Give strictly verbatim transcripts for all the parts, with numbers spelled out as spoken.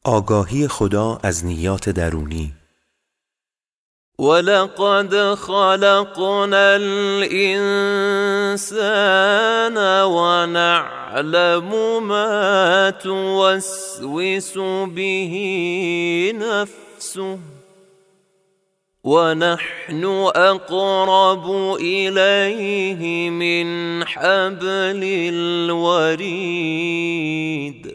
آگاهی خدا از نیات درونی. ولقد خلقنا الإنسان ونعلم ما توسوس به نفسه ونحن أقرب إليه من حبل الوريد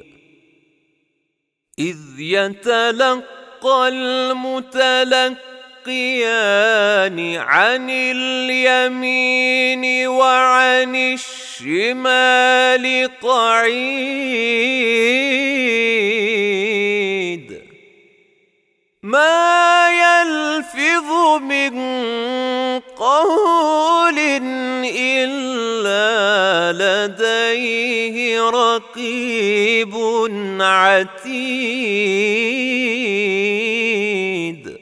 إذ يتلقى المتلقيان عن اليمين وعن الشمال قعيد ما يلفظ من قول إلا لديه رقيب عتید.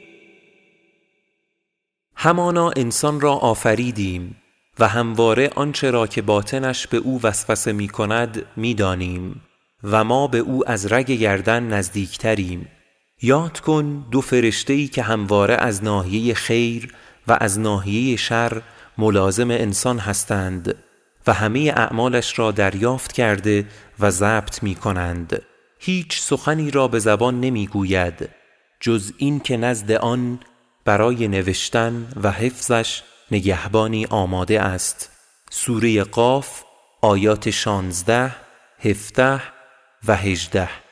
همانا انسان را آفریدیم و همواره آنچه را که باطنش به او وسوسه می کند می دانیم و ما به او از رگ گردن نزدیکتریم. یاد کن دو فرشته‌ای که همواره از ناحیه خیر و از ناحیه شر ملازم انسان هستند و همه اعمالش را دریافت کرده و ضبط می کنند. هیچ سخنی را به زبان نمی گوید جز این که نزد آن برای نوشتن و حفظش نگهبانی آماده است. سوره قاف آیات شانزده، هفده و هجده.